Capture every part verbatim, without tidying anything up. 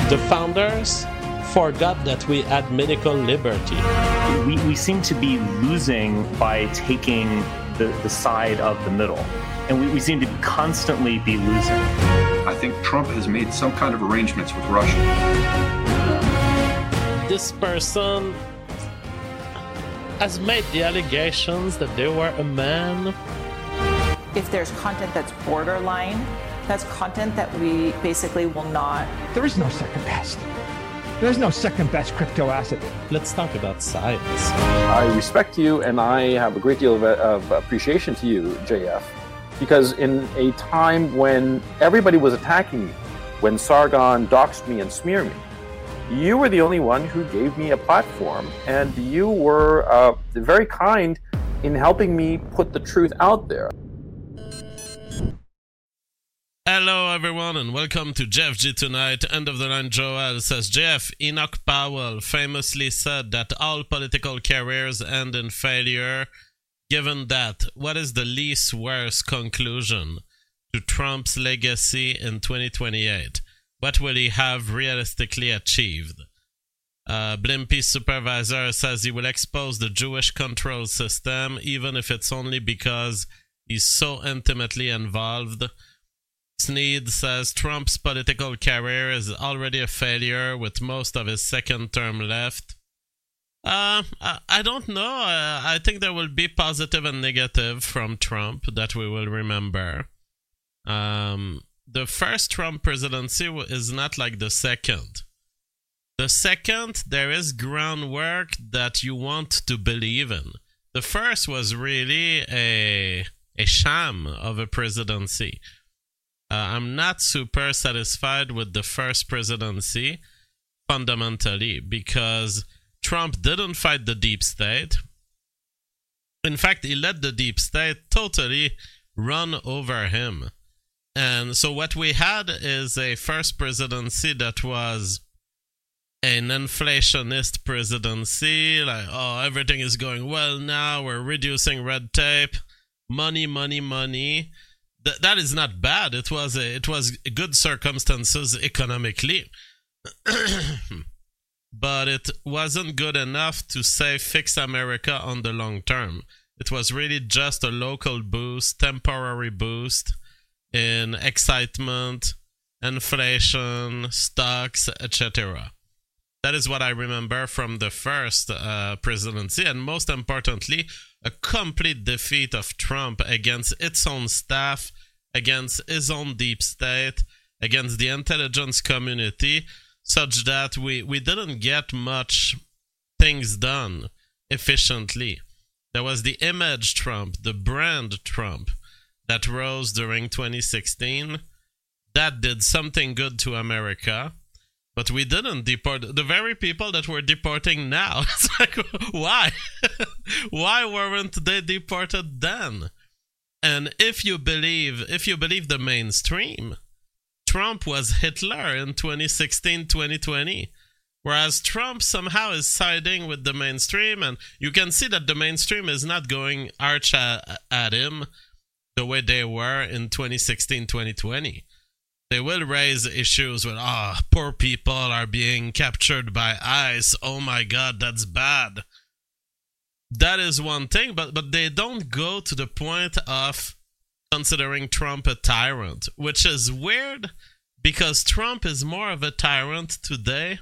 The founders forgot that we had medical liberty. We, we seem to be losing by taking the, the side of the middle. And we, we seem to constantly be losing. I think Trump has made some kind of arrangements with Russia. This person has made the allegations that they were a man. If there's content that's borderline, that's content that we basically will not. There is no second best. There's no second best crypto asset. Let's talk about science. I respect you, and I have a great deal of, of appreciation to you, J F, because in a time when everybody was attacking me, when Sargon doxed me and smeared me, you were the only one who gave me a platform, and you were uh, very kind in helping me put the truth out there. Hello everyone and welcome to Jeff G Tonight. End of the line Joel says, Jeff, Enoch Powell famously said that all political careers end in failure. Given that, what is the least worst conclusion to Trump's legacy in twenty twenty-eight? What will he have realistically achieved? Uh, Blimpy Supervisor says he will expose the Jewish control system, even if it's only because he's so intimately involved. Sneed says Trump's political career is already a failure with most of his second term left. Uh, I, I don't know. Uh, I think there will be positive and negative from Trump that we will remember. Um, the first Trump presidency is not like the second. The second, there is groundwork that you want to believe in. The first was really a, a sham of a presidency. Uh, I'm not super satisfied with the first presidency, fundamentally, because Trump didn't fight the deep state. In fact, he let the deep state totally run over him. And so what we had is a first presidency that was an inflationist presidency, like, oh, everything is going well now, we're reducing red tape, money, money, money. Th- that is not bad. It was a, it was good circumstances economically. But it wasn't good enough to say fix America on the long term. It was really just a local boost, temporary boost in excitement, inflation, stocks, et cetera. That is what I remember from the first uh, presidency, and most importantly, a complete defeat of Trump against its own staff, against his own deep state, against the intelligence community, such that we, we didn't get much things done efficiently. There was the image Trump, the brand Trump, that rose during twenty sixteen. That did something good to America. But we didn't deport the very people that we're deporting now. It's like, why? Why weren't they deported then? And if you believe, if you believe the mainstream, Trump was Hitler in twenty sixteen, twenty twenty. Whereas Trump somehow is siding with the mainstream, and you can see that the mainstream is not going arch at, at him the way they were in twenty sixteen, twenty twenty. They will raise issues with, ah, oh, poor people are being captured by ICE. Oh my God, that's bad. That is one thing, but, but they don't go to the point of considering Trump a tyrant, which is weird because Trump is more of a tyrant today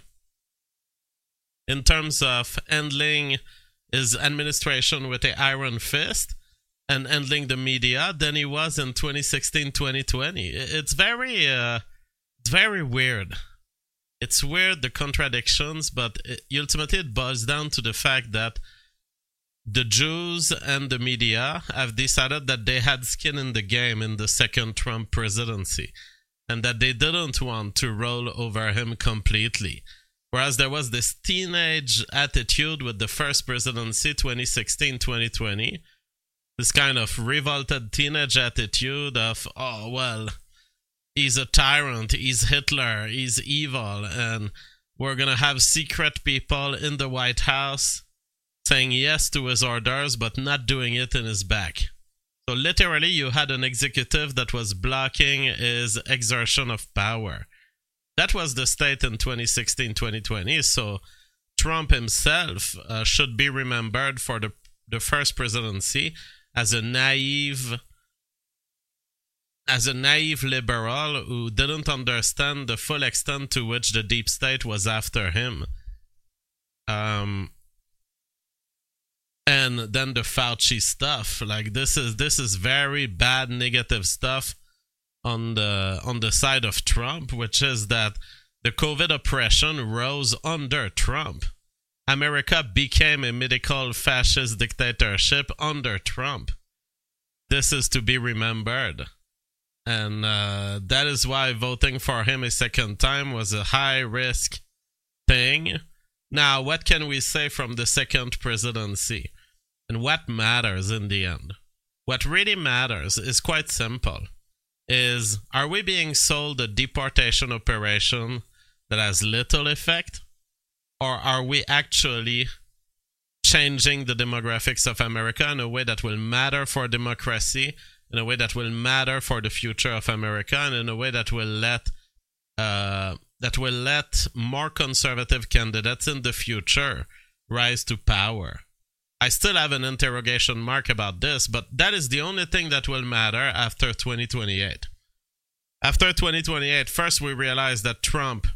in terms of handling his administration with an iron fist and handling the media than he was in twenty sixteen, twenty twenty. It's very, uh, it's very weird. It's weird, the contradictions, but it, ultimately it boils down to the fact that the Jews and the media have decided that they had skin in the game in the second Trump presidency and that they didn't want to roll over him completely. Whereas there was this teenage attitude with the first presidency, twenty sixteen, twenty twenty, this kind of revolted teenage attitude of, oh, well, he's a tyrant, he's Hitler, he's evil, and we're going to have secret people in the White House saying yes to his orders, but not doing it in his back. So literally, you had an executive that was blocking his exertion of power. that was the state in twenty sixteen, twenty twenty. So Trump himself uh, should be remembered for the the first presidency as a naive as a naive liberal who didn't understand the full extent to which the deep state was after him. Um, and then the Fauci stuff, like this is this is very bad negative stuff on the on the side of Trump, which is that the COVID oppression rose under Trump. America became a medical fascist dictatorship under Trump. This is to be remembered. And uh, that is why voting for him a second time was a high-risk thing. Now, what can we say from the second presidency? And what matters in the end? What really matters is quite simple. Is, are we being sold a deportation operation that has little effect? Or are we actually changing the demographics of America in a way that will matter for democracy, in a way that will matter for the future of America, and in a way that will let uh, that will let more conservative candidates in the future rise to power? I still have an interrogation mark about this, but that is the only thing that will matter after twenty twenty-eight. After twenty twenty-eight, first we realize that Trump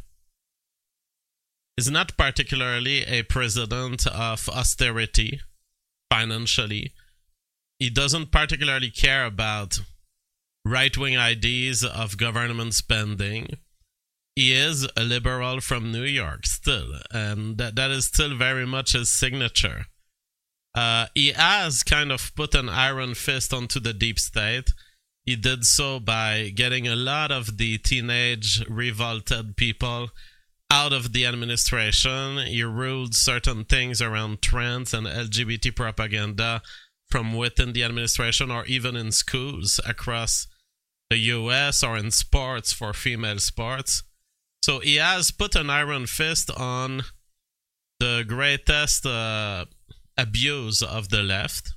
is not particularly a president of austerity financially. He doesn't particularly care about right-wing ideas of government spending. He is a liberal from New York still, and that, that is still very much his signature. Uh, he has kind of put an iron fist onto the deep state. He did so by getting a lot of the teenage revolted people out of the administration. He ruled certain things around trans and L G B T propaganda from within the administration, or even in schools across the U S, or in sports for female sports. So he has put an iron fist on the greatest uh, abuse of the left.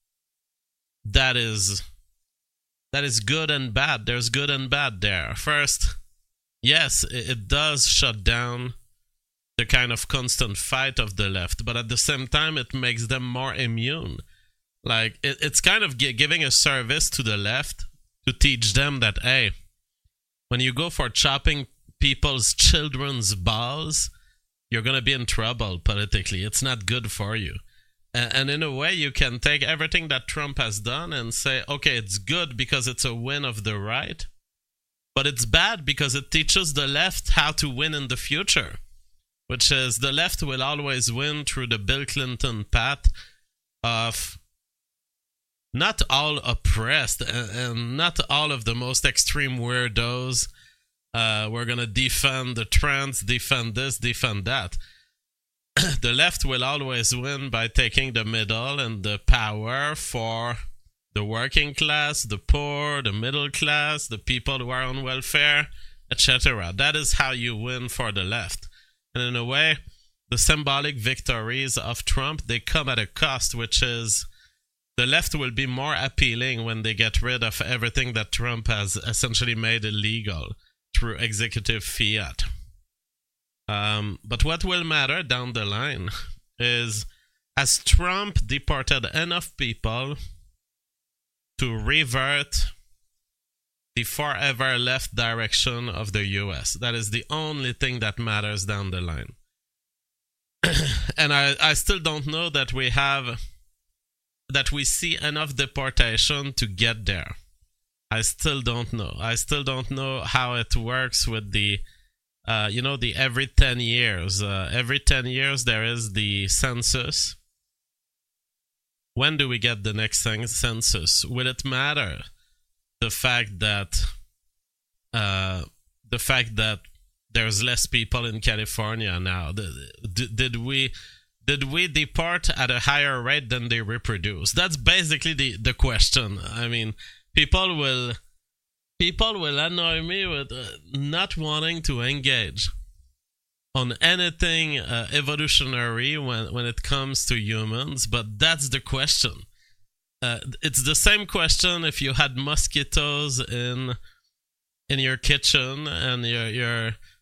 That is, that is good and bad. There's good and bad there. First, yes, it does shut down the kind of constant fight of the left, but at the same time, it makes them more immune. Like, it, it's kind of gi- giving a service to the left to teach them that, hey, when you go for chopping people's children's balls, you're going to be in trouble politically. It's not good for you. And, and in a way, you can take everything that Trump has done and say, okay, it's good because it's a win of the right, but it's bad because it teaches the left how to win in the future, which is the left will always win through the Bill Clinton path of not all oppressed and, and not all of the most extreme weirdos. Uh, we're going to defend the trans, defend this, defend that. The left will always win by taking the middle and the power for the working class, the poor, the middle class, the people who are on welfare, et cetera. That is how you win for the left. And in a way, the symbolic victories of Trump, they come at a cost, which is the left will be more appealing when they get rid of everything that Trump has essentially made illegal through executive fiat. Um, but what will matter down the line is, has Trump deported enough people to revert the forever left direction of the U S? That is the only thing that matters down the line. And I, I still don't know that we have, that we see enough deportation to get there. I still don't know. I still don't know how it works with the, uh, you know, the every ten years. Uh, every ten years there is the census. When do we get the next census? Will it matter the fact that uh, the fact that there's less people in California now? Did, did we did we deport at a higher rate than they reproduce? That's basically the, the question. I mean, people will people will annoy me with uh, not wanting to engage on anything uh, evolutionary when, when it comes to humans, but that's the question. Uh, it's the same question if you had mosquitoes in in your kitchen and you're, you're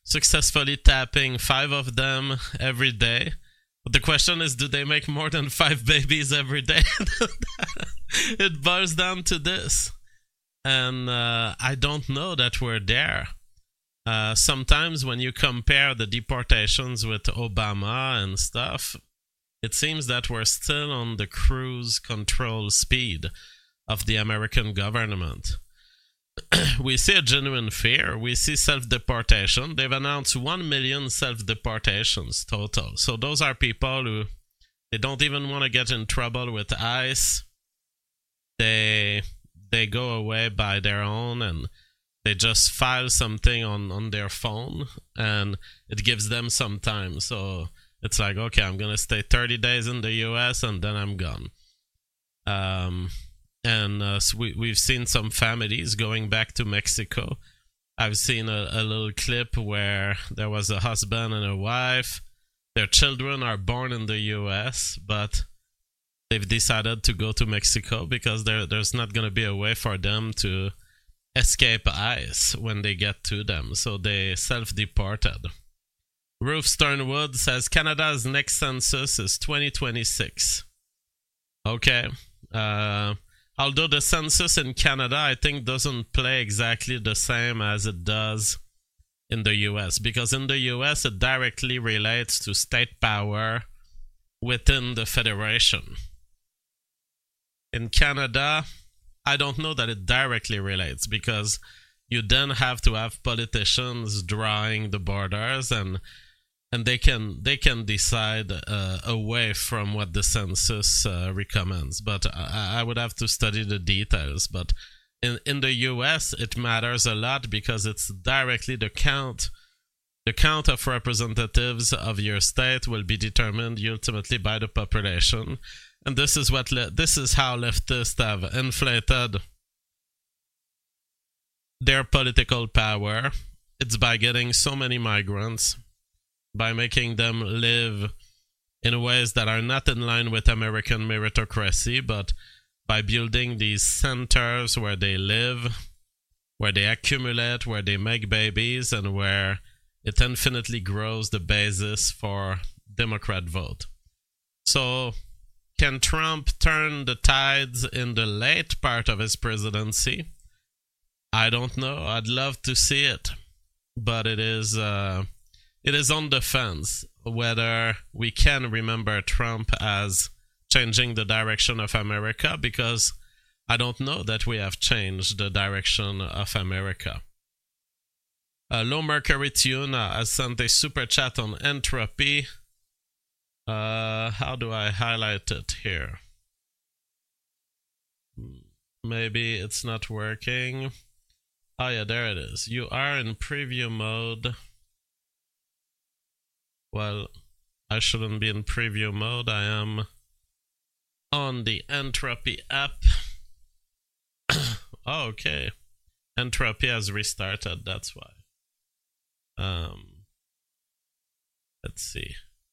successfully tapping five of them every day. But the question is, do they make more than five babies every day? It boils down to this. And uh, I don't know that we're there. Uh, sometimes when you compare the deportations with Obama and stuff, it seems that we're still on the cruise control speed of the American government. We see a genuine fear. We see self-deportation. They've announced one million self-deportations total. So those are people who, they don't even want to get in trouble with ICE. They they go away by their own, and they just file something on, on their phone, and it gives them some time. So it's like, okay, I'm going to stay thirty days in the U S, and then I'm gone. Um... And uh, so we, we've seen some families going back to Mexico. I've seen a, a little clip where there was a husband and a wife. Their children are born in the U S, but they've decided to go to Mexico because there, there's not going to be a way for them to escape ICE when they get to them. So they self-deported. Ruth Sternwood says Canada's next census is twenty twenty-six. Okay. Uh... Although the census in Canada, I think, doesn't play exactly the same as it does in the U S. Because in the U S, it directly relates to state power within the Federation. In Canada, I don't know that it directly relates, because you then have to have politicians drawing the borders, and and they can they can decide uh, away from what the census uh, recommends. But I, I would have to study the details. But in, in the U S, it matters a lot because it's directly the count. The count of representatives of your state will be determined ultimately by the population. And this is what le- this is how leftists have inflated their political power. It's by getting so many migrants, by making them live in ways that are not in line with American meritocracy, but by building these centers where they live, where they accumulate, where they make babies, and where it infinitely grows the basis for Democrat vote. So, can Trump turn the tides in the late part of his presidency? I don't know. I'd love to see it, but it is... Uh, It is on the fence whether we can remember Trump as changing the direction of America, because I don't know that we have changed the direction of America. Uh, Low Mercury Tuna has sent a super chat on entropy. Uh, how do I highlight it here? Maybe it's not working. Oh yeah, there it is. You are in preview mode. Well, I shouldn't be in preview mode. I am on the Entropy app. Oh, okay. Entropy has restarted, that's why. Um, let's see.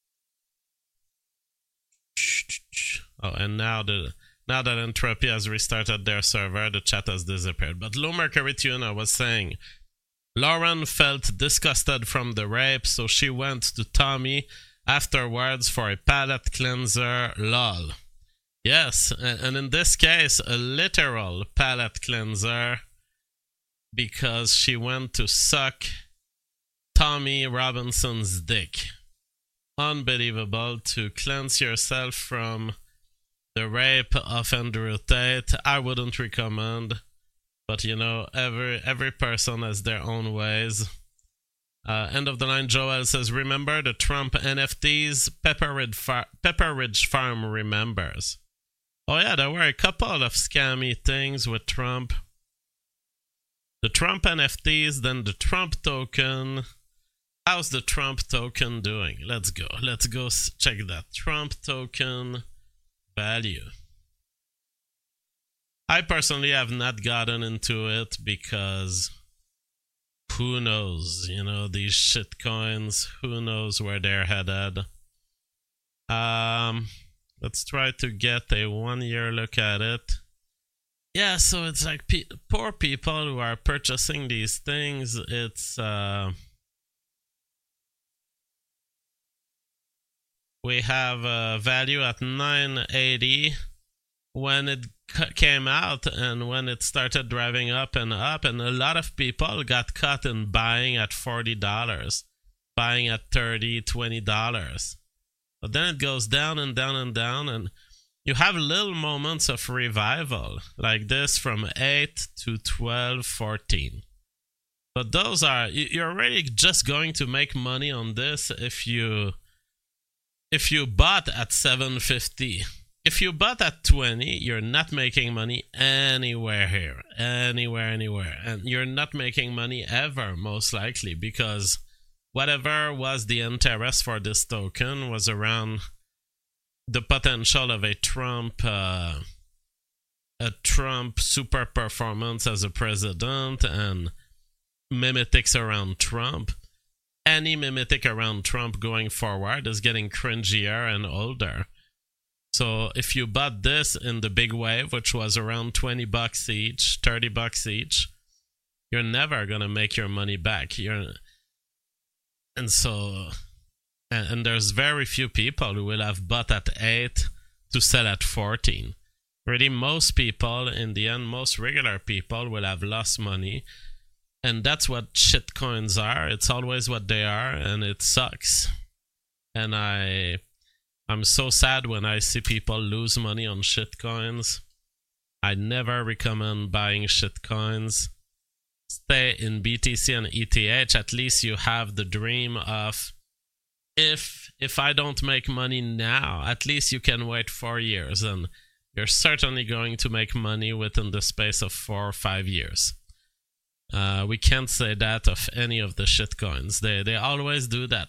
Oh, and now the now that Entropy has restarted their server, the chat has disappeared. But Low Mercury Tuna was saying, Lauren felt disgusted from the rape, so she went to Tommy afterwards for a palate cleanser. Lol. Yes, and in this case, a literal palate cleanser, because she went to suck Tommy Robinson's dick. Unbelievable. To cleanse yourself from the rape of Andrew Tate, I wouldn't recommend. But, you know, every every person has their own ways. Uh, end of the line, Joel says, remember the Trump N F Ts? Pepperidge, Far- Pepperidge Farm remembers. Oh, yeah, there were a couple of scammy things with Trump. The Trump N F Ts, then the Trump token. How's the Trump token doing? Let's go. Let's go check that. Trump token value. I personally have not gotten into it because who knows, you know, these shit coins, who knows where they're headed. Um, let's try to get a one-year look at it. Yeah, so it's like pe- poor people who are purchasing these things. It's uh, we have a value at nine eighty when it came out and when it started driving up and up, and a lot of people got caught in buying at forty dollars, buying at thirty dollars, twenty dollars. But then it goes down and down and down, and you have little moments of revival like this from eight to twelve, fourteen. But those are, you're really just going to make money on this if you if you bought at seven fifty. If you bought at twenty, you're not making money anywhere here, anywhere, anywhere. And you're not making money ever, most likely, because whatever was the interest for this token was around the potential of a Trump, uh, a Trump super performance as a president and mimetics around Trump. Any mimetic around Trump going forward is getting cringier and older. So if you bought this in the big wave, which was around twenty bucks each, thirty bucks each, you're never going to make your money back. You're, and so, and, and there's very few people who will have bought at eight to sell at fourteen. Really, most people, in the end, most regular people will have lost money. And that's what shitcoins are. It's always what they are, and it sucks. And I... I'm so sad when I see people lose money on shitcoins. I never recommend buying shitcoins. Stay in B T C and E T H. At least you have the dream of, if if I don't make money now, at least you can wait four years. And you're certainly going to make money within the space of four or five years. Uh, we can't say that of any of the shitcoins. They, they always do that.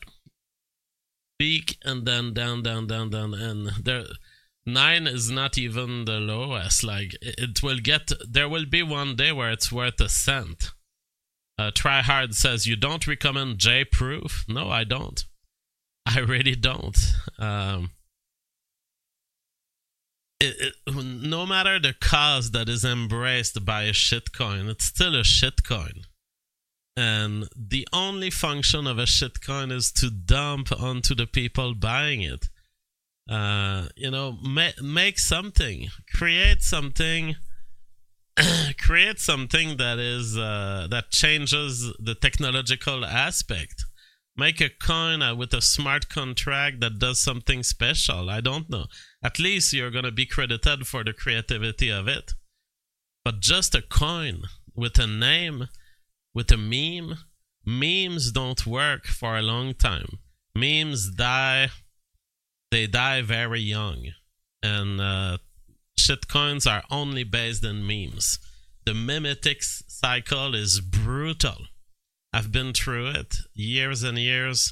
Peak and then down, down, down, down, and there, nine is not even the lowest. Like, it will get, there will be one day where it's worth a cent. Uh, Tryhard says, you don't recommend J-Proof? No, I don't. I really don't. Um, it, it, no matter the cause that is embraced by a shitcoin, it's still a shitcoin. And the only function of a shitcoin is to dump onto the people buying it. Uh, you know, ma- make something, create something, create something that is uh, that changes the technological aspect. Make a coin uh, with a smart contract that does something special. I don't know. At least you're gonna be credited for the creativity of it. But just a coin with a name. With a meme, memes don't work for a long time. Memes die, they die very young. And uh, shitcoins are only based in memes. The mimetics cycle is brutal. I've been through it years and years.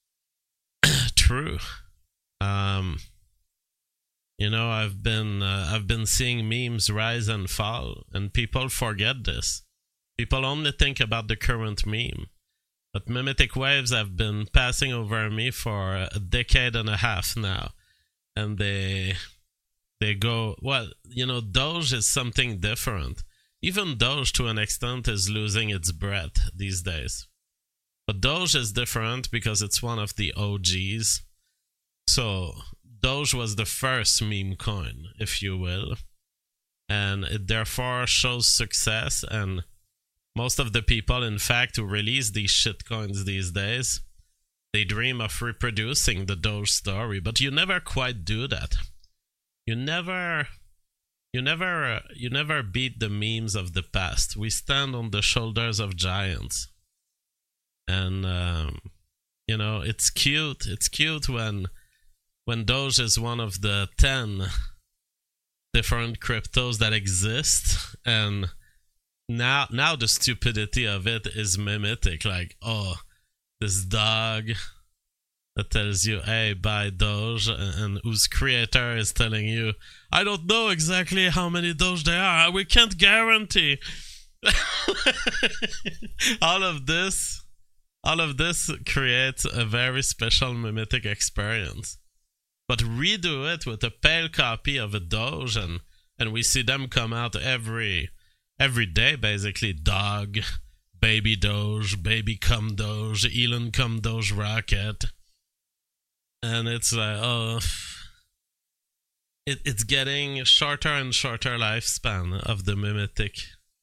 True. Um, you know, I've been uh, I've been seeing memes rise and fall, and people forget this. People only think about the current meme. But mimetic waves have been passing over me for a decade and a half now. And they they go, well, you know, Doge is something different. Even Doge, to an extent, is losing its breath these days. But Doge is different because it's one of the O Gs. So Doge was the first meme coin, if you will. And it therefore shows success, and most of the people, in fact, who release these shitcoins these days, they dream of reproducing the Doge story, but you never quite do that. You never, you never, uh, you never beat the memes of the past. We stand on the shoulders of giants, and um, you know, it's cute. It's cute when, when Doge is one of the ten different cryptos that exist, and Now, now the stupidity of it is mimetic. Like, oh, this dog that tells you, hey, buy Doge, and whose creator is telling you, I don't know exactly how many Doge there are. We can't guarantee. all of this, all of this creates a very special mimetic experience. But redo it with a pale copy of a Doge, and, and we see them come out every... Every day, basically, dog, baby Doge, baby cum Doge, Elon cum Doge rocket. And it's like, oh, it, it's getting shorter and shorter lifespan of the mimetic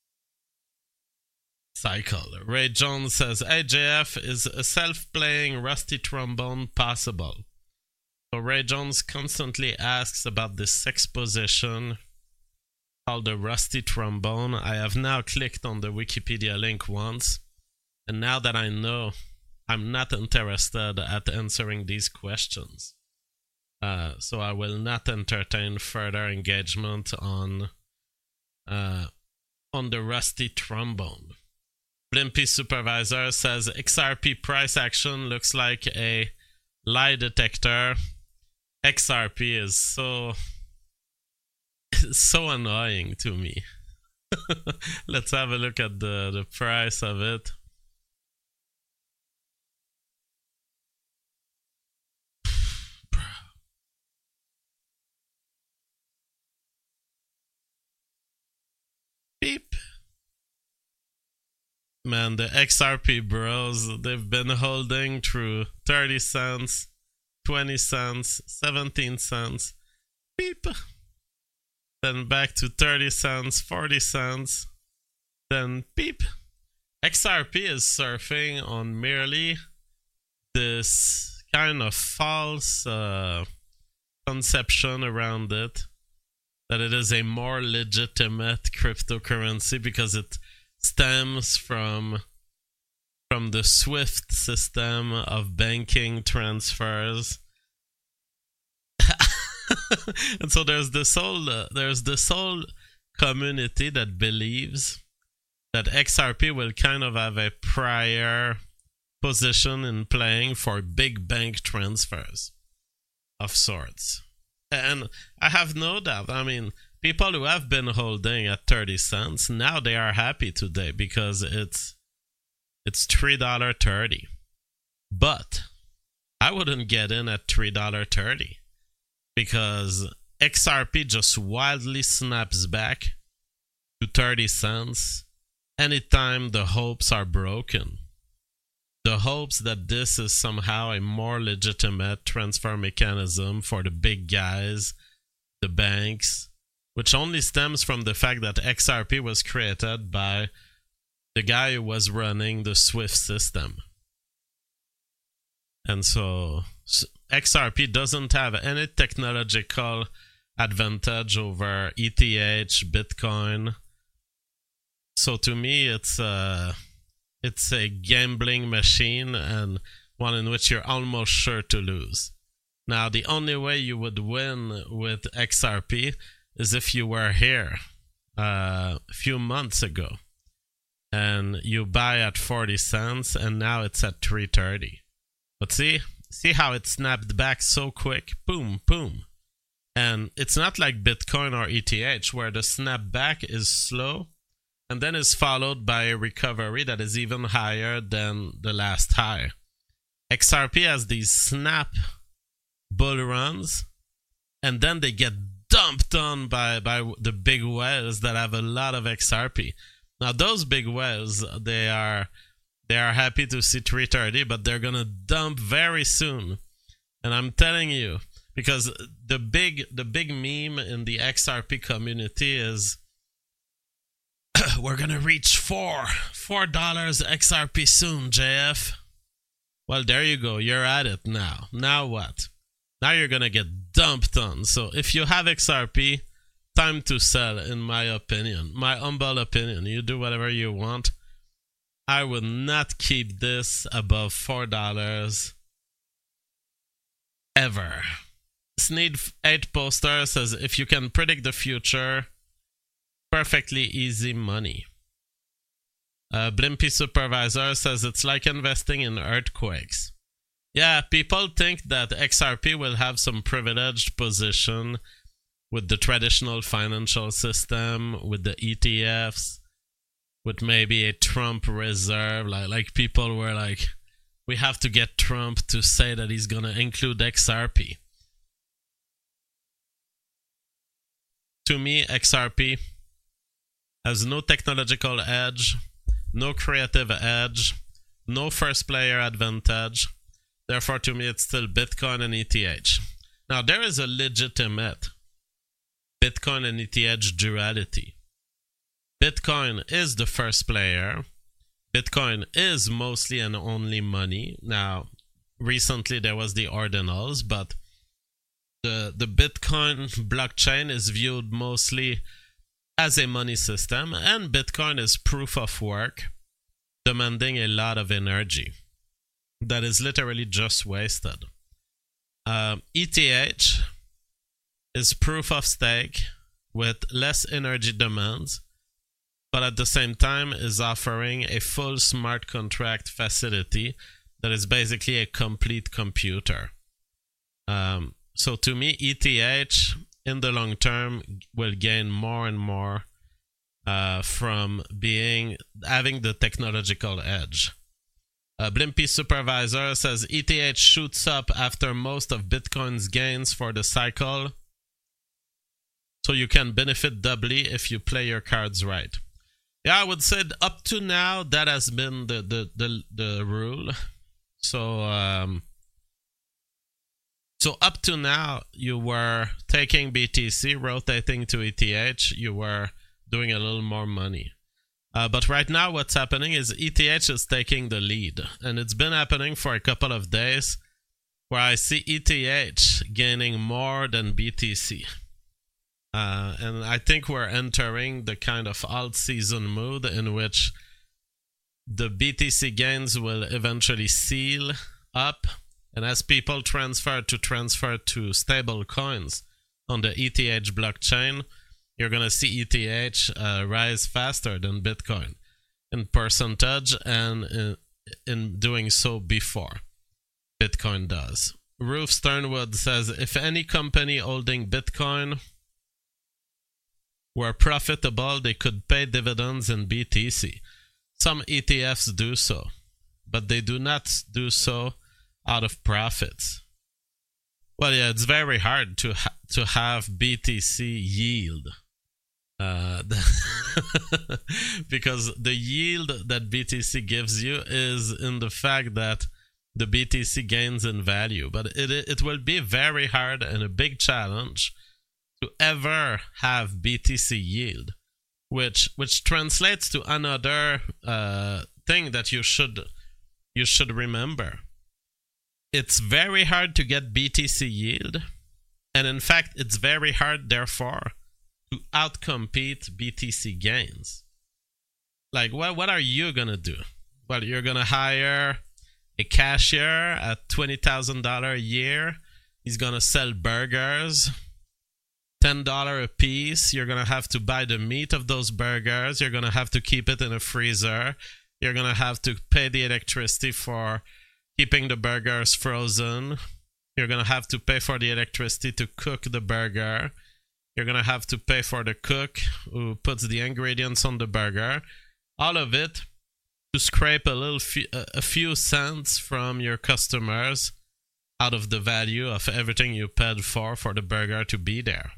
cycle. Ray Jones says, hey J F, is a self-playing rusty trombone possible? So Ray Jones constantly asks about this exposition called the rusty trombone. I have now clicked on the Wikipedia link once, and now that I know, I'm not interested at answering these questions. Uh, so I will not entertain further engagement on uh, on the rusty trombone. Blimpy Supervisor says X R P price action looks like a lie detector. X R P is so so annoying to me. Let's have a look at the, the price of it. Beep. Man, the X R P bros, they've been holding through thirty cents, twenty cents, seventeen cents. Beep. Then back to thirty cents, forty cents. Then beep. X R P is surfing on merely this kind of false uh, conception around it, that it is a more legitimate cryptocurrency because it stems from from the SWIFT system of banking transfers. And so there's this whole uh, there's this whole community that believes that X R P will kind of have a prior position in playing for big bank transfers of sorts. And I have no doubt, I mean, people who have been holding at thirty cents, now they are happy today because it's it's three dollars and thirty cents. But I wouldn't get in at three dollars and thirty cents because X R P just wildly snaps back to thirty cents anytime the hopes are broken. The hopes that this is somehow a more legitimate transfer mechanism for the big guys, the banks, which only stems from the fact that X R P was created by the guy who was running the SWIFT system. And so X R P doesn't have any technological advantage over E T H, Bitcoin. So to me, it's a, it's a gambling machine, and one in which you're almost sure to lose. Now, the only way you would win with X R P is if you were here uh, a few months ago and you buy at forty cents and now it's at three thirty. But see, see how it snapped back so quick? Boom, boom. And it's not like Bitcoin or E T H where the snapback is slow and then is followed by a recovery that is even higher than the last high. X R P has these snap bull runs, and then they get dumped on by, by the big whales that have a lot of X R P. Now, those big whales, they are they are happy to see three thirty, but they're going to dump very soon. And I'm telling you, because the big the big meme in the X R P community is, we're going to reach four, four dollars X R P soon, J F. Well, there you go. You're at it now. Now what? Now you're going to get dumped on. So if you have X R P, time to sell, in my opinion. My humble opinion. You do whatever you want. I would not keep this above four dollars ever. Sneed eight Poster says, if you can predict the future, perfectly easy money. Uh, Blimpy Supervisor says, it's like investing in earthquakes. Yeah, people think that X R P will have some privileged position with the traditional financial system, with the E T Fs, with maybe a Trump reserve. Like, like people were like, we have to get Trump to say that he's going to include X R P. To me, X R P has no technological edge, no creative edge, no first player advantage. Therefore, to me, it's still Bitcoin and E T H. Now, there is a legitimate Bitcoin and E T H duality. Bitcoin is the first player. Bitcoin is mostly and only money. Now, recently there was the ordinals, but the, the Bitcoin blockchain is viewed mostly as a money system, and Bitcoin is proof of work, demanding a lot of energy that is literally just wasted. Uh, E T H is proof of stake with less energy demands, but at the same time is offering a full smart contract facility that is basically a complete computer. Um, so to me, E T H in the long term will gain more and more uh, from being having the technological edge. Uh, Blimpy Supervisor says E T H shoots up after most of Bitcoin's gains for the cycle, so you can benefit doubly if you play your cards right. Yeah, I would say up to now that has been the the the, the rule. So um, so up to now you were taking B T C, rotating to E T H, you were doing a little more money. Uh, but right now what's happening is E T H is taking the lead, and it's been happening for a couple of days where I see E T H gaining more than B T C. Uh, and I think we're entering the kind of alt-season mood in which the B T C gains will eventually seal up, and as people transfer to transfer to stable coins on the E T H blockchain, you're going to see E T H uh, rise faster than Bitcoin in percentage, and in, in doing so before Bitcoin does. Ruth Sternwood says, if any company holding Bitcoin were profitable, they could pay dividends in B T C. Some E T Fs do so, but they do not do so out of profits. Well, yeah, it's very hard to ha- to have B T C yield. Uh, because the yield that B T C gives you is in the fact that the B T C gains in value. But it it will be very hard and a big challenge to ever have B T C yield, which which translates to another uh, thing that you should you should remember. It's very hard to get B T C yield, and in fact, it's very hard, therefore, to outcompete B T C gains. Like, what what are you gonna do? Well, you're gonna hire a cashier at twenty thousand dollars a year. He's gonna sell burgers, ten dollars a piece. You're going to have to buy the meat of those burgers. You're going to have to keep it in a freezer. You're going to have to pay the electricity for keeping the burgers frozen. You're going to have to pay for the electricity to cook the burger. You're going to have to pay for the cook who puts the ingredients on the burger. All of it to scrape a little f- a few cents from your customers out of the value of everything you paid for for the burger to be there.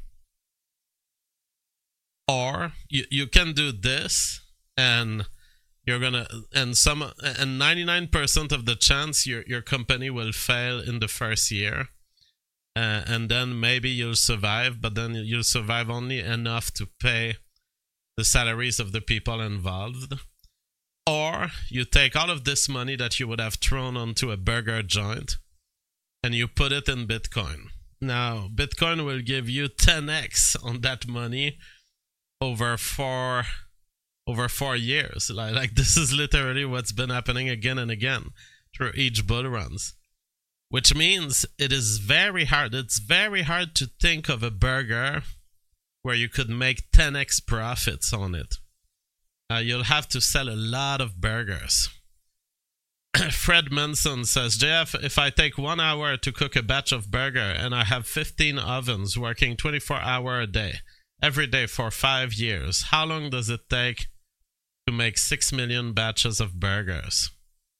Or you, you can do this, and you're gonna and some and ninety-nine percent of the chance your your company will fail in the first year, uh, and then maybe you'll survive, but then you'll survive only enough to pay the salaries of the people involved. Or you take all of this money that you would have thrown onto a burger joint and you put it in Bitcoin. Now, Bitcoin will give you ten x on that money over four over four years. Like, like this is literally what's been happening again and again through each bull runs. Which means it is very hard. It's very hard to think of a burger where you could make ten x profits on it. Uh, you'll have to sell a lot of burgers. Fred Manson says, J F, if I take one hour to cook a batch of burger and I have fifteen ovens working twenty-four hours a day, every day for five years, how long does it take to make six million batches of burgers?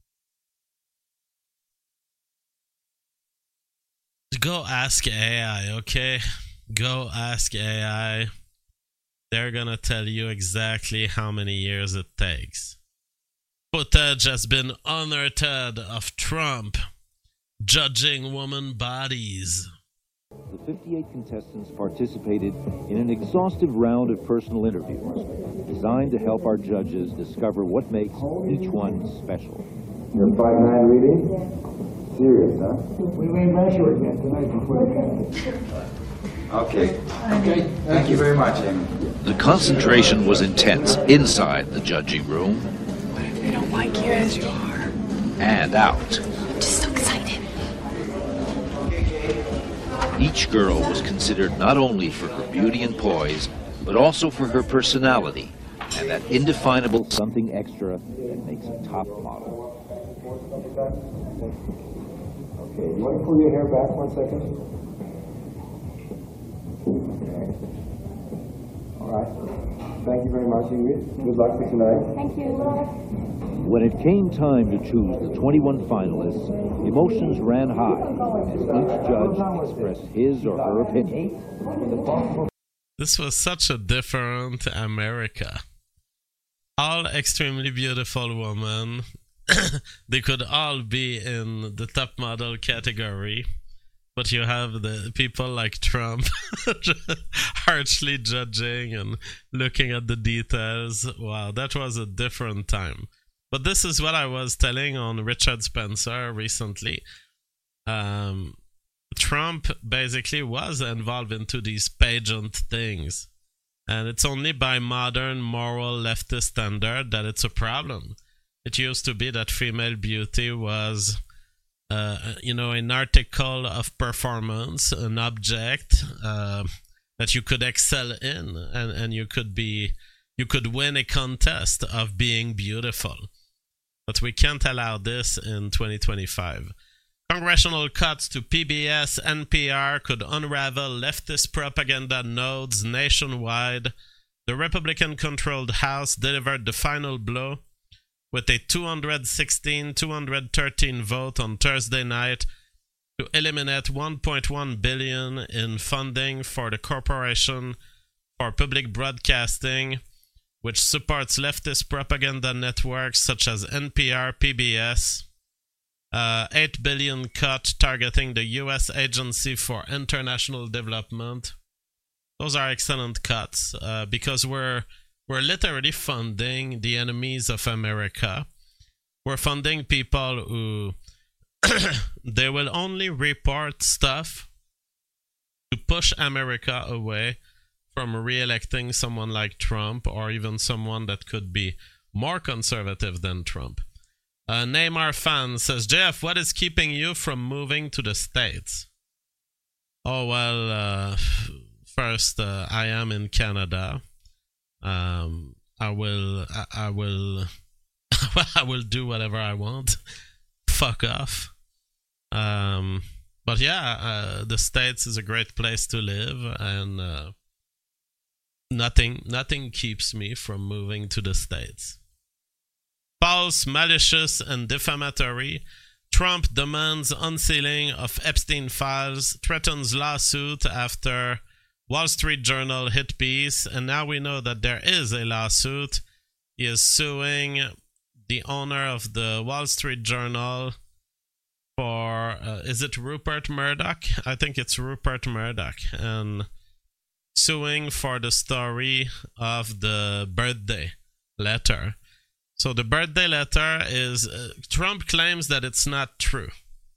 Go ask A I, okay? Go ask A I. They're gonna tell you exactly how many years it takes. Footage has been unearthed of Trump judging woman bodies. The fifty-eight contestants participated in an exhaustive round of personal interviews designed to help our judges discover what makes each one special. Your five nine reading? Serious, huh? We made measure again tonight before the game. Okay. Okay. Thank you very much, Amy. The concentration was intense inside the judging room. What if they don't like you as you are? And out. I'm just so excited. Each girl was considered not only for her beauty and poise, but also for her personality and that indefinable something extra that makes a top model. Okay, you want to pull your hair back one second? Okay. All right. Thank you very much, Ingrid. Good luck for tonight. Thank you. When it came time to choose the twenty-one finalists, emotions ran high as each judge expressed his or her opinion. This was such a different America. All extremely beautiful women. They could all be in the top model category. But you have the people like Trump harshly judging and looking at the details. Wow, that was a different time. But this is what I was telling on Richard Spencer recently. Um, Trump basically was involved into these pageant things. And it's only by modern moral leftist standard that it's a problem. It used to be that female beauty was, uh, you know, an article of performance, an object uh, that you could excel in, and, and you could be, you could win a contest of being beautiful. But we can't allow this in twenty twenty-five. Congressional cuts to P B S, N P R could unravel leftist propaganda nodes nationwide. The Republican-controlled House delivered the final blow with a two hundred sixteen to two hundred thirteen vote on Thursday night to eliminate one point one billion dollars in funding for the Corporation for Public Broadcasting, which supports leftist propaganda networks such as N P R, P B S, uh, eight billion dollars cut targeting the U S Agency for International Development. Those are excellent cuts uh, because we're we're literally funding the enemies of America. We're funding people who they will only report stuff to push America away from re-electing someone like Trump, or even someone that could be more conservative than Trump. Uh, Neymar fan says, J F, what is keeping you from moving to the States? Oh, well, uh, first, uh, I am in Canada. Um, I will, I, I will, I will do whatever I want. Fuck off. Um, but yeah, uh, the States is a great place to live, and uh, Nothing, nothing keeps me from moving to the States. False, malicious, and defamatory. Trump demands unsealing of Epstein files, threatens lawsuit after Wall Street Journal hit piece, and now we know that there is a lawsuit. He is suing the owner of the Wall Street Journal for, uh, is it Rupert Murdoch? I think it's Rupert Murdoch, and suing for the story of the birthday letter. So the birthday letter is, uh, Trump claims that it's not true.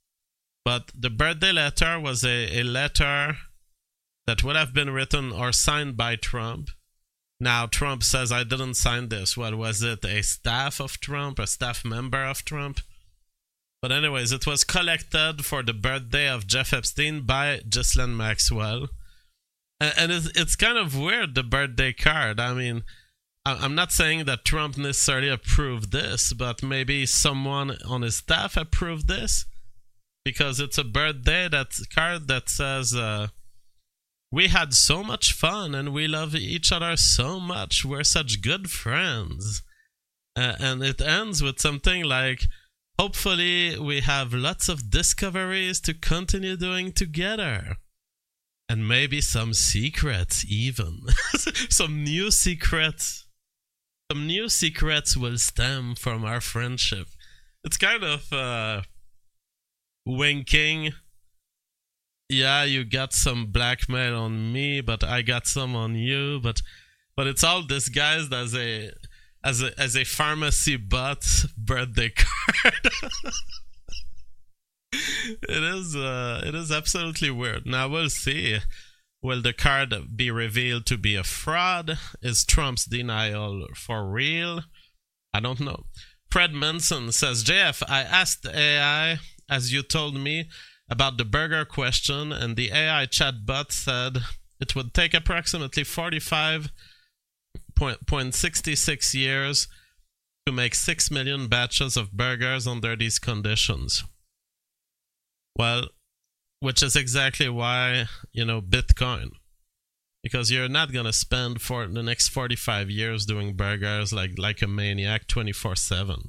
But the birthday letter was a, a letter that would have been written or signed by Trump. Now Trump says, I didn't sign this. Well, was it a staff of Trump, a staff member of Trump? But anyways, it was collected for the birthday of Jeff Epstein by Ghislaine Maxwell. And it's, it's kind of weird, the birthday card. I mean, I'm not saying that Trump necessarily approved this, but maybe someone on his staff approved this, because it's a birthday that card that says, uh, we had so much fun and we love each other so much. We're such good friends. Uh, and it ends with something like, hopefully we have lots of discoveries to continue doing together. And maybe some secrets even. Some new secrets. Some new secrets will stem from our friendship. It's kind of uh, winking. Yeah, you got some blackmail on me, but I got some on you. But but it's all disguised as a as a as a pharmacy bot birthday card. It is uh, it is absolutely weird. Now we'll see. Will the card be revealed to be a fraud? Is Trump's denial for real? I don't know. Fred Manson says, J F, I asked A I, as you told me, about the burger question, and the A I chatbot said it would take approximately forty-five point six six years to make six million batches of burgers under these conditions. Well, which is exactly why, you know, Bitcoin. Because you're not going to spend for the next forty-five years doing burgers like, like a maniac twenty-four seven.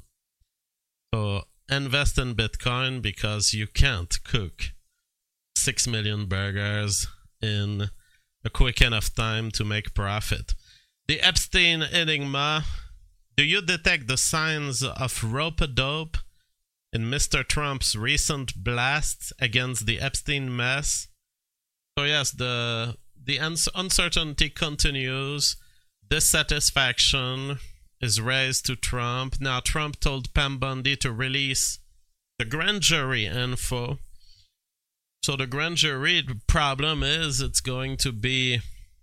So invest in Bitcoin because you can't cook six million burgers in a quick enough time to make profit. The Epstein Enigma. Do you detect the signs of rope-a-dope in Mister Trump's recent blasts against the Epstein mess? So yes, the the uns- uncertainty continues. Dissatisfaction is raised to Trump. Now Trump told Pam Bondi to release the grand jury info. So the grand jury problem is it's going to be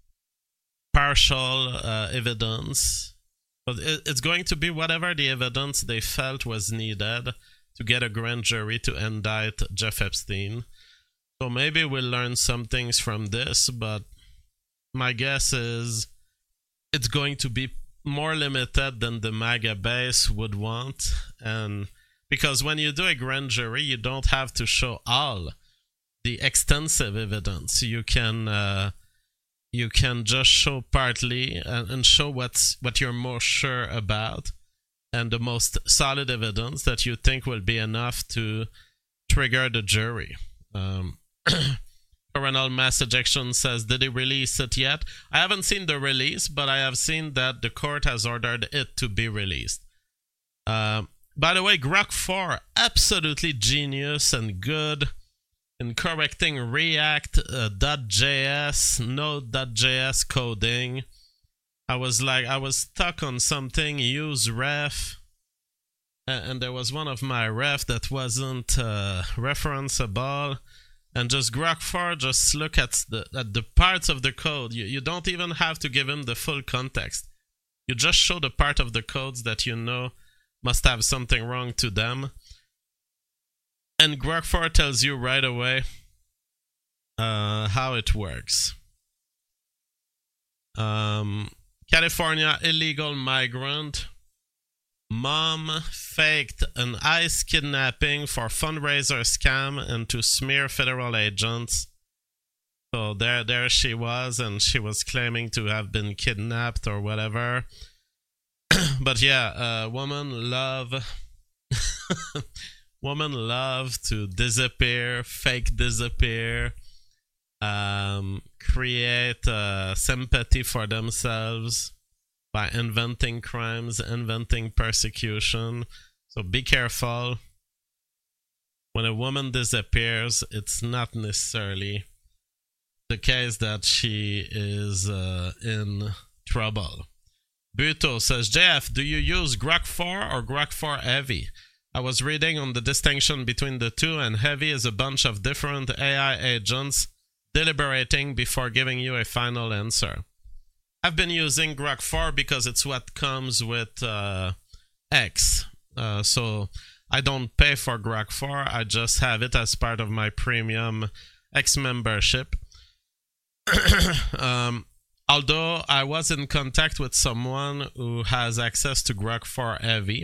partial uh, evidence. But it, it's going to be whatever the evidence they felt was needed to get a grand jury to indict Jeff Epstein. So maybe we'll learn some things from this, but my guess is it's going to be more limited than the MAGA base would want. And because when you do a grand jury, you don't have to show all the extensive evidence. You can uh, you can just show partly and, and show what's what you're most sure about, and the most solid evidence that you think will be enough to trigger the jury. Um, Coronel Mass Ejection says, did he release it yet? I haven't seen the release, but I have seen that the court has ordered it to be released. Uh, by the way, Grok four, absolutely genius and good in correcting React uh, .js, Node.js coding. I was like, I was stuck on something, use ref, and there was one of my ref that wasn't uh, referenceable, and just Grok four, just look at the at the parts of the code. You, you don't even have to give him the full context. You just show the part of the codes that you know must have something wrong to them. And Grok four tells you right away uh, how it works. Um... California illegal migrant. Mom faked an ICE kidnapping for fundraiser scam and to smear federal agents. So there, there she was, and she was claiming to have been kidnapped or whatever. But yeah, uh, woman love, woman love to disappear, fake disappear. Um, create uh, sympathy for themselves by inventing crimes, inventing persecution. So be careful. When a woman disappears, it's not necessarily the case that she is uh, in trouble. Buto says, J F, do you use Grok four or Grok four Heavy? I was reading on the distinction between the two, and Heavy is a bunch of different A I agents deliberating before giving you a final answer. I've been using Grok four because it's what comes with uh, X. Uh, so I don't pay for Grok four. I just have it as part of my premium X membership. um, although I was in contact with someone who has access to Grok four Heavy,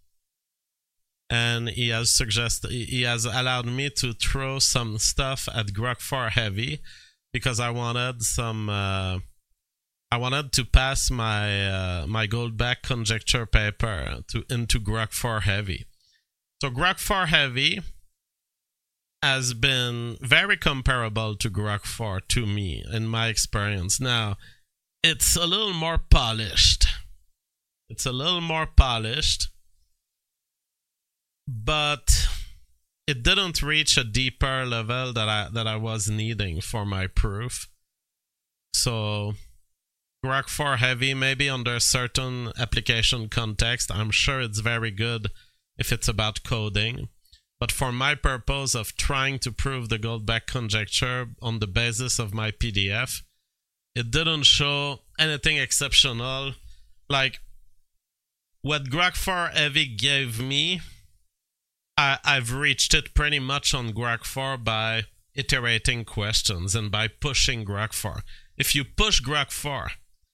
and he has suggested he has allowed me to throw some stuff at Grok four Heavy because I wanted some uh, I wanted to pass my uh, my Goldbach conjecture paper to into Grok four Heavy. So Grok four Heavy has been very comparable to Grok four to me in my experience. Now it's a little more polished. It's a little more polished. But it didn't reach a deeper level that I that I was needing for my proof. So Grok four Heavy, maybe under a certain application context, I'm sure it's very good if it's about coding. But for my purpose of trying to prove the Goldbach conjecture on the basis of my P D F, it didn't show anything exceptional. Like, what Grok four Heavy gave me, I, I've reached it pretty much on Grok four by iterating questions and by pushing Grok four. If you push Grok four,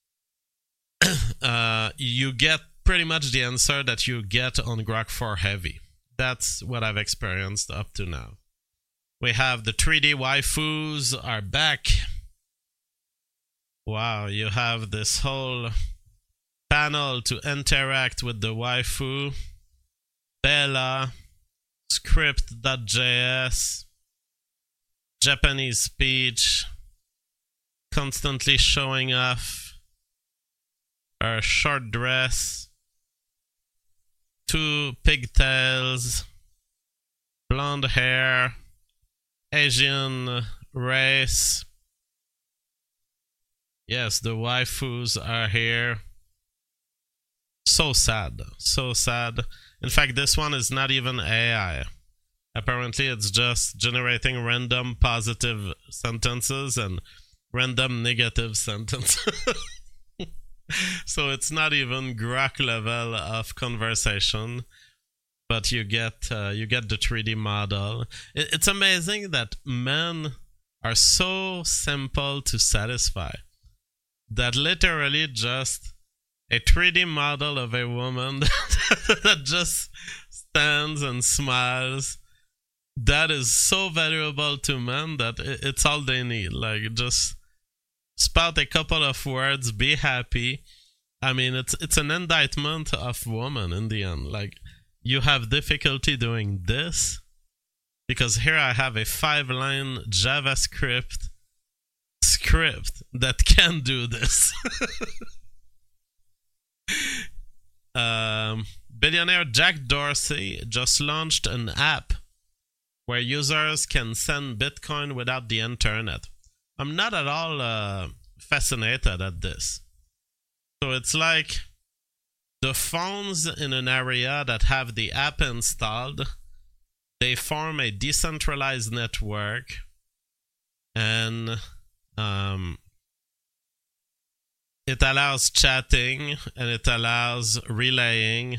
uh, you get pretty much the answer that you get on Grok four Heavy. That's what I've experienced up to now. We have the three D waifus are back. Wow, you have this whole panel to interact with the waifu. Bella, script.js, Japanese speech, constantly showing off her short dress, two pigtails, blonde hair, Asian race. Yes, the waifus are here. So sad, so sad. In fact, this one is not even A I. Apparently, it's just generating random positive sentences and random negative sentences. So it's not even Grok level of conversation, but you get uh, you get the three D model. It, it's amazing that men are so simple to satisfy that literally just a three D model of a woman that just stands and smiles, that is so valuable to men that it's all they need. Like, just spout a couple of words, be happy. I mean, it's it's an indictment of women in the end. Like, you have difficulty doing this because here I have a five-line JavaScript script that can do this. um, billionaire Jack Dorsey just launched an app where users can send Bitcoin without the internet. I'm not at all uh, fascinated at this. So it's like the phones in an area that have the app installed, they form a decentralized network, and um, it allows chatting and it allows relaying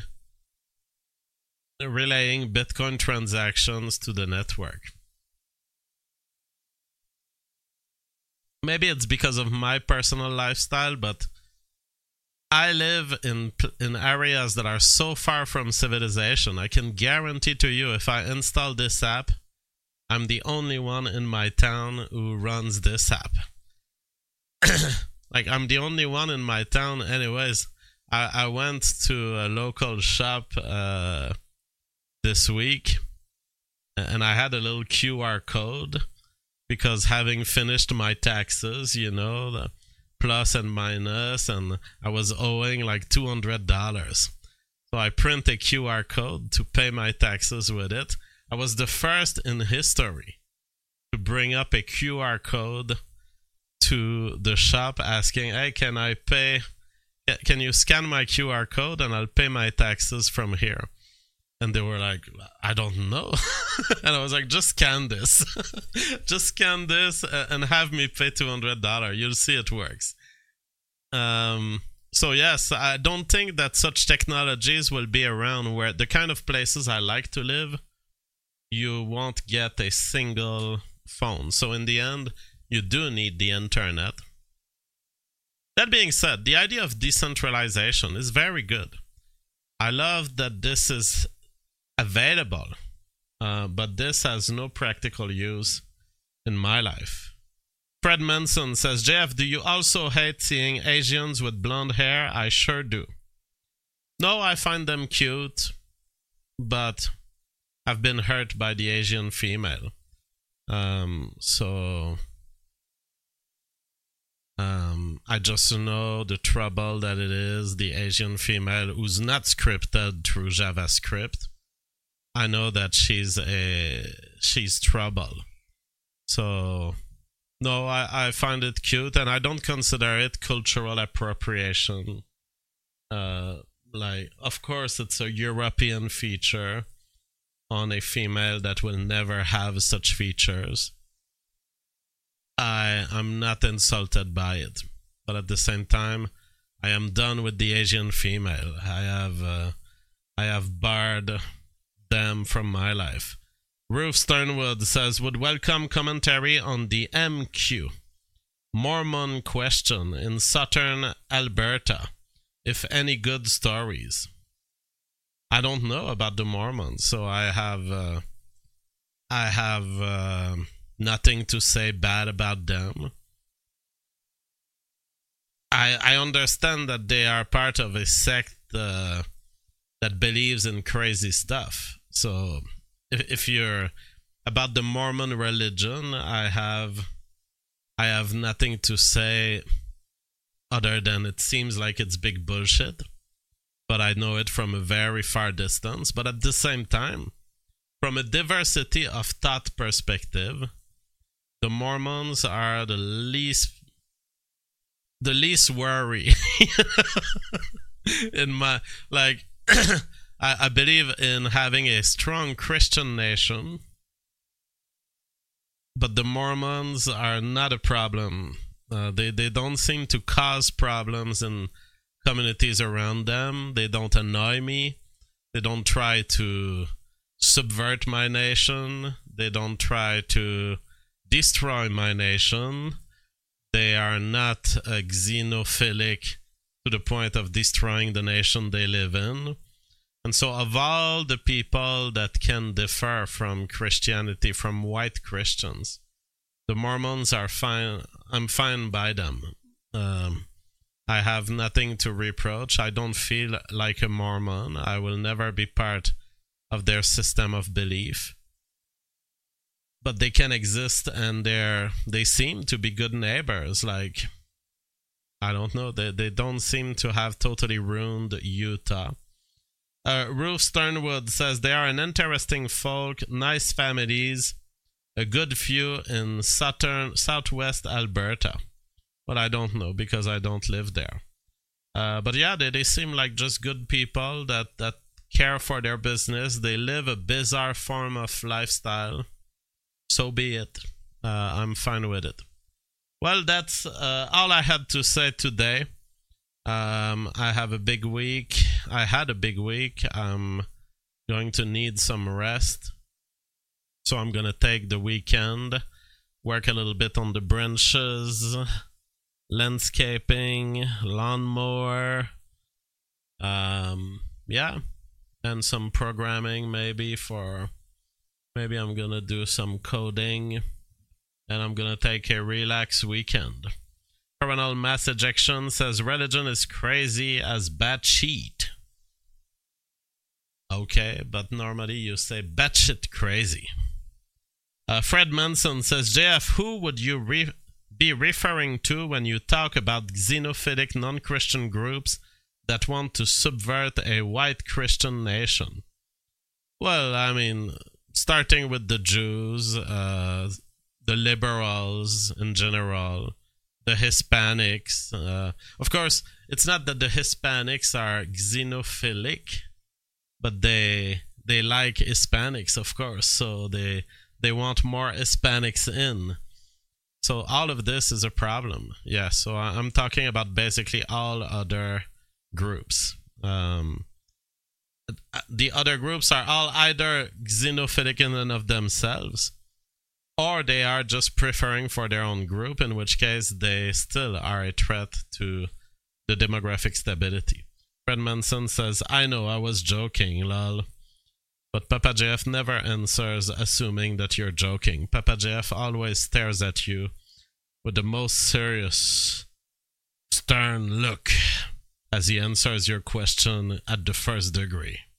relaying Bitcoin transactions to the network. Maybe it's because of my personal lifestyle, but I live in in areas that are so far from civilization. I can guarantee to you, if I install this app, I'm the only one in my town who runs this app. Like, I'm the only one in my town anyways. I, I went to a local shop uh, this week, and I had a little Q R code because having finished my taxes, you know, the plus and minus, and I was owing like two hundred dollars. So I print a Q R code to pay my taxes with it. I was the first in history to bring up a Q R code to the shop asking, hey, can I pay, can you scan my Q R code and I'll pay my taxes from here? And they were like, I don't know. And I was like, just scan this. Just scan this and have me pay two hundred dollars. You'll see it works. Um, so yes, I don't think that such technologies will be around where the kind of places I like to live, you won't get a single phone. So in the end, you do need the internet. That being said, the idea of decentralization is very good. I love that this is available, uh, but this has no practical use in my life. Fred Manson says, J F, do you also hate seeing Asians with blonde hair? I sure do. No, I find them cute, but I've been hurt by the Asian female. Um, so um, I just know the trouble that it is, the Asian female who's not scripted through JavaScript. I know that she's a she's trouble. So no, I, I find it cute, and I don't consider it cultural appropriation. Uh, like, of course, it's a European feature on a female that will never have such features. I am not insulted by it, but at the same time, I am done with the Asian female. I have uh, I have barred them from my life. Ruth Sternwood says, would welcome commentary on the M Q Mormon question in southern Alberta. If any good stories. I don't know about the Mormons, so I have uh, I have uh, nothing to say bad about them. I I understand that they are part of a sect uh, that believes in crazy stuff. So if if you're about the Mormon religion, I have I have nothing to say other than it seems like it's big bullshit, but I know it from a very far distance. But at the same time, from a diversity of thought perspective, the Mormons are the least the least worry in my like I, I believe in having a strong Christian nation, but the Mormons are not a problem. Uh, they, they don't seem to cause problems in communities around them. They don't annoy me. They don't try to subvert my nation. They don't try to destroy my nation. They are not uh, xenophilic to the point of destroying the nation they live in. And so of all the people that can differ from Christianity, from white Christians, the Mormons are fine. I'm fine by them. Um, I have nothing to reproach. I don't feel like a Mormon. I will never be part of their system of belief. But they can exist, and they're they seem to be good neighbors. Like, I don't know. They they don't seem to have totally ruined Utah. Uh, Ruth Sternwood says they are an interesting folk, nice families, a good few in southern southwest Alberta. But I don't know because I don't live there. Uh, but yeah, they, they seem like just good people that, that care for their business. They live a bizarre form of lifestyle. So be it. Uh, I'm fine with it. Well, that's uh, all I had to say today. Um, I have a big week. I had a big week. I'm going to need some rest. So I'm going to take the weekend, work a little bit on the branches, landscaping, lawnmower, um, yeah, and some programming maybe for, maybe I'm going to do some coding, and I'm going to take a relaxed weekend. Coronal Mass Ejection says religion is crazy as batshit. Okay, but normally you say batshit crazy. Uh, Fred Manson says, J F, who would you re- be referring to when you talk about xenophilic non-Christian groups that want to subvert a white Christian nation? Well, I mean, starting with the Jews, uh, the liberals in general, the Hispanics. Uh, of course, it's not that the Hispanics are xenophilic, but they they like Hispanics, of course, so they they want more Hispanics in. So all of this is a problem. Yeah, so I'm talking about basically all other groups. Um, the other groups are all either xenophilic in and of themselves, or they are just preferring for their own group, in which case they still are a threat to the demographic stability. Fred Manson says, I know, I was joking, lol. But Papa J F never answers assuming that you're joking. Papa J F always stares at you with the most serious, stern look as he answers your question at the first degree.